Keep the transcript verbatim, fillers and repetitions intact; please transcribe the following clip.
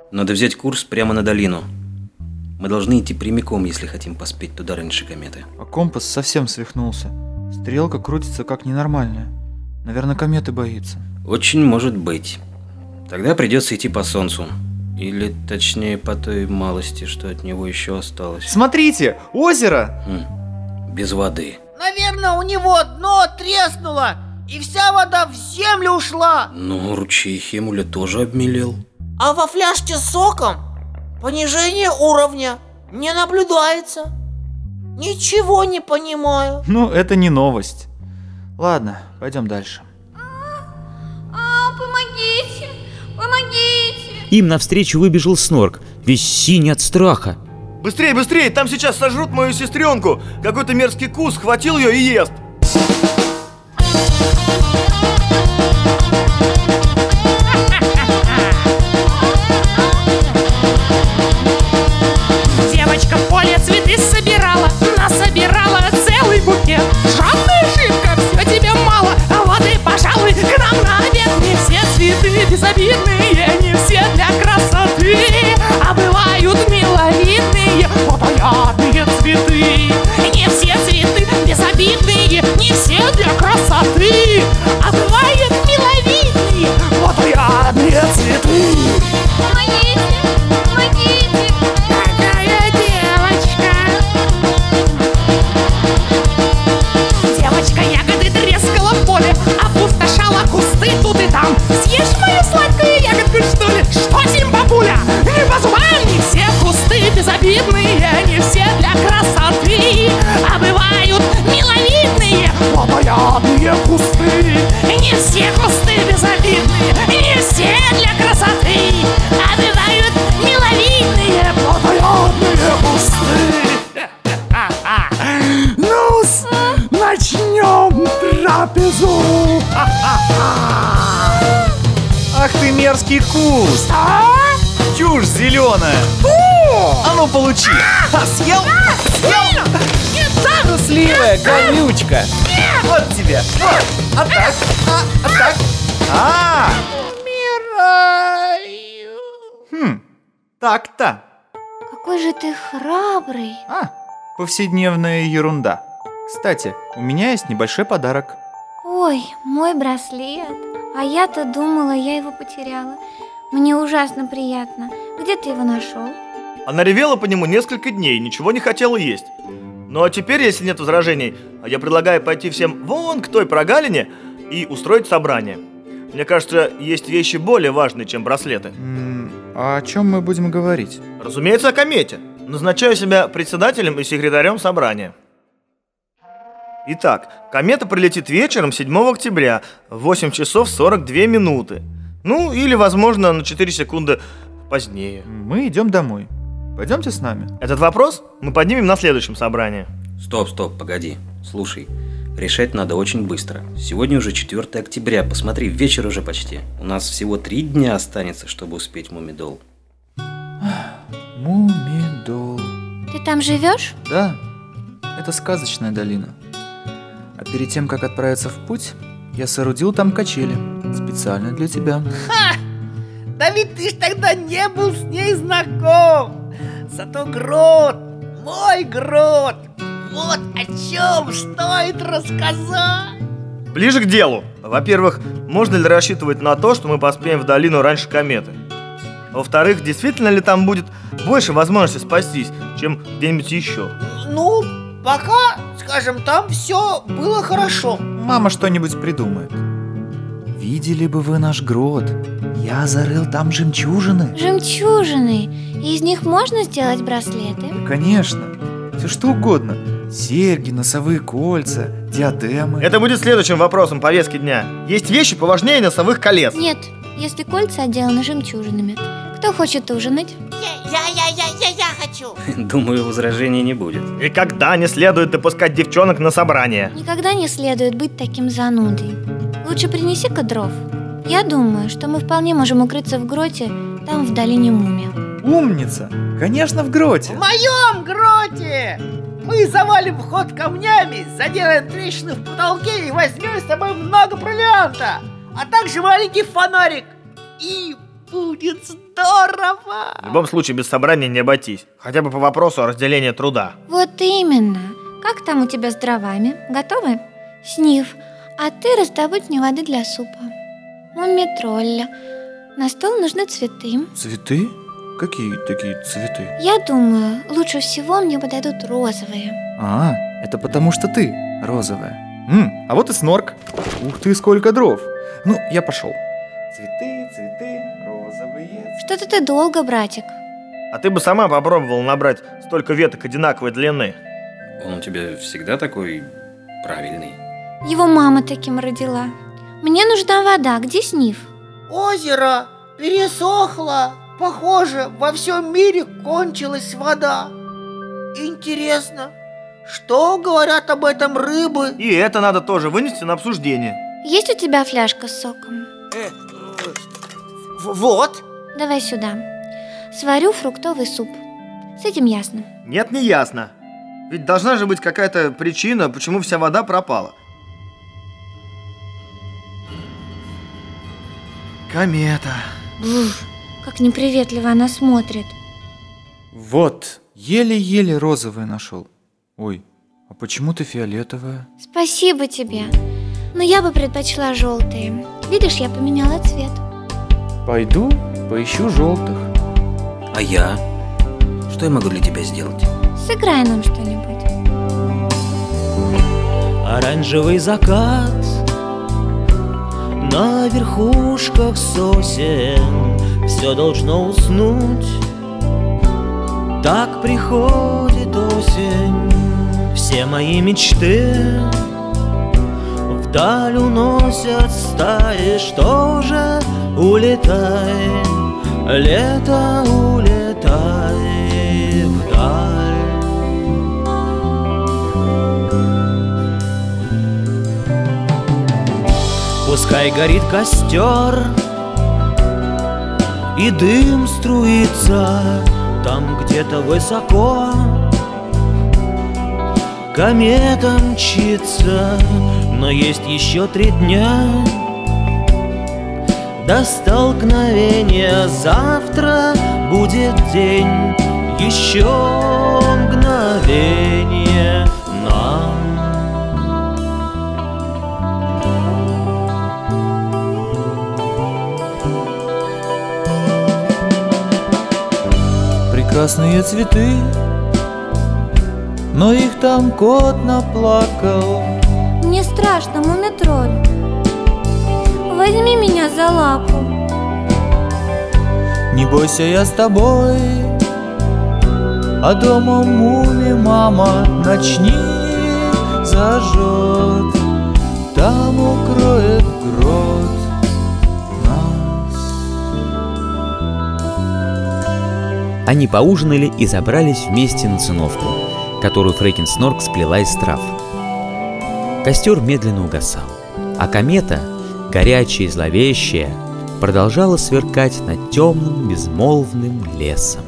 Надо взять курс прямо на долину. Мы должны идти прямиком, если хотим поспеть туда раньше кометы. А компас совсем свихнулся. Стрелка крутится как ненормальная. Наверное, кометы боится. Очень может быть. Тогда придется идти по солнцу. Или, точнее, по той малости, что от него еще осталось. Смотрите, озеро! Хм, без воды. Наверное, у него дно треснуло, и вся вода в землю ушла. Ну, ручей Хемуля тоже обмелел. А во фляжке с соком понижение уровня не наблюдается. Ничего не понимаю. Ну, это не новость. Ладно, пойдем дальше. А, помогите, помогите. Им навстречу выбежал Снорк, весь синий от страха. Быстрее, быстрее, там сейчас сожрут мою сестренку. Какой-то мерзкий кус схватил ее и ест. Девочка в поле цветы собирала, насобирала целый букет. Жадная шибка, все тебе мало, а воды, пожалуй, к нам на обед. Не все цветы безобидные, не все для красоты, а бывают миловидные, плотоядные цветы. Не все цветы безобидные, не все для красоты, а бывают миловидные, плотоядные цветы. Помогите, помогите. Какая девочка? Девочка ягоды трескала в поле, опустошала кусты тут и там. Съешь мою сладкую ягодку, что ли? Что, Зимбабуля? Не по зубам. Не все кусты безобидные, не все для красоты, а бывают миловидные, плотоядные кусты. Не все кусты безобидные, не все для красоты, а бывают миловидные, плотоядные кусты. Ну-с, начнем трапезу. Ах ты мерзкий куст! Чушь зеленая! А ну получи! А, съел? Съел? Трусливая колючка! Вот тебе! Вот! А так! А, а так! А! Умираю. Хм, так-то! Какой же ты храбрый. А, повседневная ерунда. Кстати, у меня есть небольшой подарок. Ой, мой браслет. А я-то думала, я его потеряла. Мне ужасно приятно. Где ты его нашел? Она ревела по нему несколько дней, ничего не хотела есть. Ну а теперь, если нет возражений, я предлагаю пойти всем вон к той прогалине и устроить собрание. Мне кажется, есть вещи более важные, чем браслеты. М, а о чем мы будем говорить? Разумеется, о комете. Назначаю себя председателем и секретарем собрания. Итак, комета прилетит вечером седьмого октября в восемь часов сорок две минуты. Ну, или, возможно, на четыре секунды позднее. Мы идем домой. Пойдемте с нами. Этот вопрос мы поднимем на следующем собрании. Стоп, стоп, погоди. Слушай, решать надо очень быстро. Сегодня уже четвёртое октября, посмотри, вечер уже почти. У нас всего три дня останется, чтобы успеть в Мумидол. Мумидол. Ты там живешь? Да, это сказочная долина. А перед тем, как отправиться в путь, я соорудил там качели. Специально для тебя. Ха! Да ведь ты ж тогда не был с ней знаком. Зато грот, мой грот, вот о чем стоит рассказать. Ближе к делу. Во-первых, можно ли рассчитывать на то, что мы поспеем в долину раньше кометы? Во-вторых, действительно ли там будет больше возможностей спастись, чем где-нибудь еще? Ну, пока, скажем, там все было хорошо. Мама что-нибудь придумает. Видели бы вы наш грот. Я зарыл там жемчужины. Жемчужины. И из них можно сделать браслеты? Конечно. Все что угодно. Серьги, носовые кольца, диадемы. Это будет следующим вопросом повестки дня. Есть вещи поважнее носовых колец. Нет, если кольца отделаны жемчужинами. Кто хочет ужинать? Я, я, я, я, я, я хочу. Думаю, возражений не будет. И когда не следует допускать девчонок на собрание? Никогда не следует быть таким занудой. Лучше принеси-ка дров. Я думаю, что мы вполне можем укрыться в гроте, там в долине Мумия. Умница! Конечно, в гроте. В моем гроте! Мы завалим вход камнями, заделаем трещины в потолке и возьмем с собой много провианта, а также маленький фонарик и будет здорово! В любом случае, без собрания не обойтись. Хотя бы по вопросу о разделении труда. Вот именно. Как там у тебя с дровами? Готовы? Сниф, а ты раздобудь мне воды для супа. Мумитролля. На стол нужны цветы. Цветы? Какие такие цветы? Я думаю, лучше всего мне подойдут розовые. А, это потому что ты розовая. М, а вот и снорк. Ух ты, сколько дров. Ну, я пошел. Цветы, цветы, розовые. Что-то ты долго, братик. А ты бы сама попробовала набрать столько веток одинаковой длины. Он у тебя всегда такой правильный. Его мама таким родила. Мне нужна вода. Где Сниф? Озеро пересохло. Похоже, во всем мире кончилась вода. Интересно, что говорят об этом рыбы? И это надо тоже вынести на обсуждение. Есть у тебя фляжка с соком? Э, в- вот. Давай сюда. Сварю фруктовый суп. С этим ясно. Нет, не ясно. Ведь должна же быть какая-то причина, почему вся вода пропала. Комета. Буф, как неприветливо она смотрит. Вот, еле-еле розовое нашел. Ой, а почему ты фиолетовая? Спасибо тебе. Но я бы предпочла желтые. Видишь, я поменяла цвет. Пойду поищу желтых. А я? Что я могу для тебя сделать? Сыграй нам что-нибудь. Оранжевый закат на верхушках сосен, все должно уснуть. Так приходит осень, все мои мечты вдаль уносят стаи. Что же, улетай, лето, улетай вдаль. Пускай горит костер, и дым струится там где-то высоко. Комета мчится, но есть еще три дня до столкновения. Завтра будет день, еще мгновение нам. Прекрасные цветы, но их там кот наплакал. Мне страшно, Мумитроль. Возьми меня за лапу. Не бойся, я с тобой, а дома муми мама ночник зажжет, там укроет грот нас. Они поужинали и забрались вместе на циновку, которую Фрекен Снорк сплела из трав. Костер медленно угасал, а комета, горячая и зловещая, продолжала сверкать над темным безмолвным лесом.